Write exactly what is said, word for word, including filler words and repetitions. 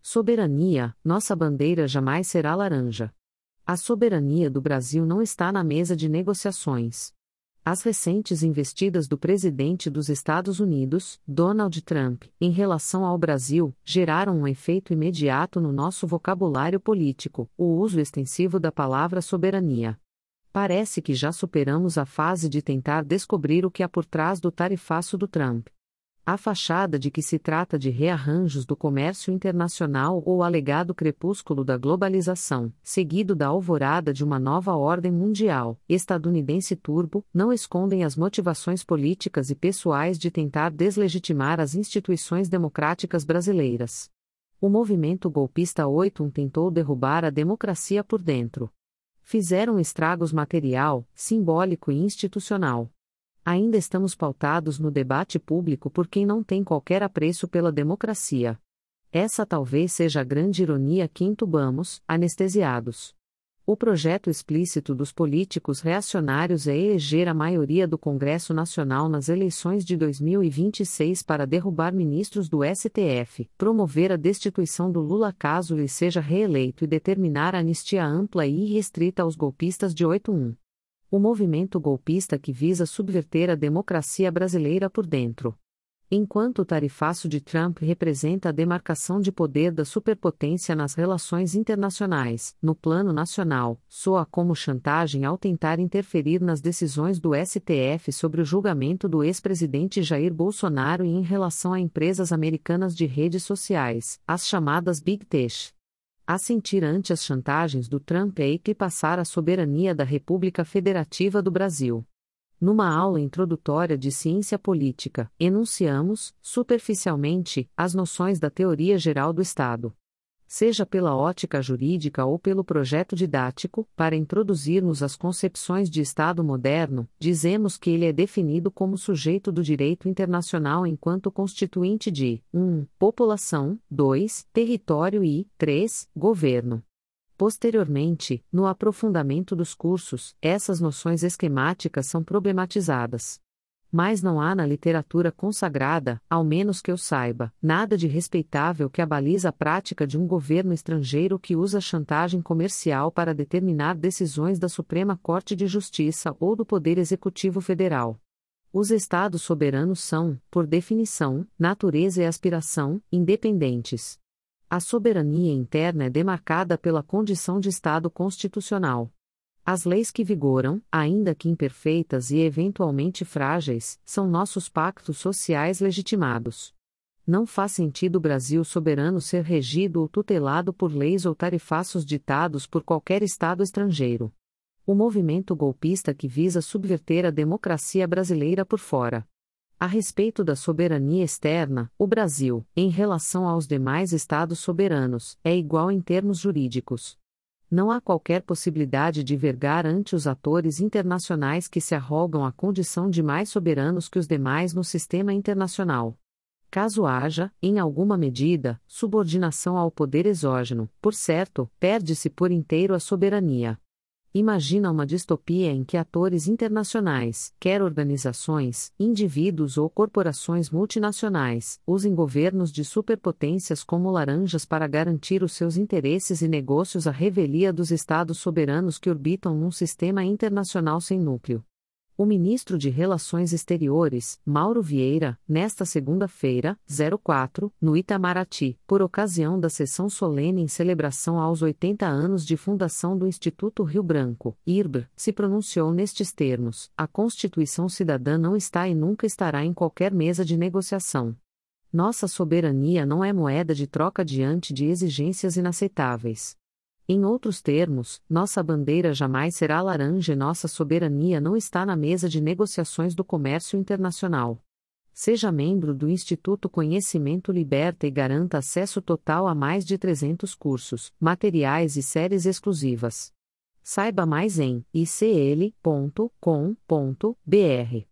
Soberania, nossa bandeira jamais será laranja. A soberania do Brasil não está na mesa de negociações. As recentes investidas do presidente dos Estados Unidos, Donald Trump, em relação ao Brasil, geraram um efeito imediato no nosso vocabulário político, o uso extensivo da palavra soberania. Parece que já superamos a fase de tentar descobrir o que há por trás do tarifaço do Trump. A fachada de que se trata de rearranjos do comércio internacional ou alegado crepúsculo da globalização, seguido da alvorada de uma nova ordem mundial, estadunidense turbo, não escondem as motivações políticas e pessoais de tentar deslegitimar as instituições democráticas brasileiras. O movimento golpista oito um tentou derrubar a democracia por dentro. Fizeram estragos material, simbólico e institucional. Ainda estamos pautados no debate público por quem não tem qualquer apreço pela democracia. Essa talvez seja a grande ironia que entubamos, anestesiados. O projeto explícito dos políticos reacionários é eleger a maioria do Congresso Nacional nas eleições de dois mil e vinte e seis para derrubar ministros do S T F, promover a destituição do Lula caso ele seja reeleito e determinar a anistia ampla e irrestrita aos golpistas de oito um. O movimento golpista que visa subverter a democracia brasileira por dentro. Enquanto o tarifaço de Trump representa a demarcação de poder da superpotência nas relações internacionais, no plano nacional, soa como chantagem ao tentar interferir nas decisões do S T F sobre o julgamento do ex-presidente Jair Bolsonaro e em relação a empresas americanas de redes sociais, as chamadas Big Tech. Assentir ante as chantagens do Trump é equipassar a soberania da República Federativa do Brasil. Numa aula introdutória de ciência política, enunciamos, superficialmente, as noções da teoria geral do Estado. Seja pela ótica jurídica ou pelo projeto didático, para introduzirmos as concepções de Estado moderno, dizemos que ele é definido como sujeito do direito internacional enquanto constituinte de um população, dois território e três governo. Posteriormente, no aprofundamento dos cursos, essas noções esquemáticas são problematizadas. Mas não há na literatura consagrada, ao menos que eu saiba, nada de respeitável que abalize a prática de um governo estrangeiro que usa chantagem comercial para determinar decisões da Suprema Corte de Justiça ou do Poder Executivo Federal. Os Estados soberanos são, por definição, natureza e aspiração, independentes. A soberania interna é demarcada pela condição de Estado constitucional. As leis que vigoram, ainda que imperfeitas e eventualmente frágeis, são nossos pactos sociais legitimados. Não faz sentido o Brasil soberano ser regido ou tutelado por leis ou tarifaços ditados por qualquer Estado estrangeiro. O movimento golpista que visa subverter a democracia brasileira por fora. A respeito da soberania externa, o Brasil, em relação aos demais Estados soberanos, é igual em termos jurídicos. Não há qualquer possibilidade de vergar ante os atores internacionais que se arrogam a condição de mais soberanos que os demais no sistema internacional. Caso haja, em alguma medida, subordinação ao poder exógeno, por certo, perde-se por inteiro a soberania. Imagina uma distopia em que atores internacionais, quer organizações, indivíduos ou corporações multinacionais, usem governos de superpotências como laranjas para garantir os seus interesses e negócios à revelia dos estados soberanos que orbitam num sistema internacional sem núcleo. O ministro de Relações Exteriores, Mauro Vieira, nesta segunda-feira, quatro, no Itamaraty, por ocasião da sessão solene em celebração aos oitenta anos de fundação do Instituto Rio Branco, I R B, se pronunciou nestes termos: a Constituição Cidadã não está e nunca estará em qualquer mesa de negociação. Nossa soberania não é moeda de troca diante de exigências inaceitáveis. Em outros termos, nossa bandeira jamais será laranja e nossa soberania não está na mesa de negociações do comércio internacional. Seja membro do Instituto Conhecimento Liberta e garanta acesso total a mais de trezentos cursos, materiais e séries exclusivas. Saiba mais em i c l ponto com ponto b r.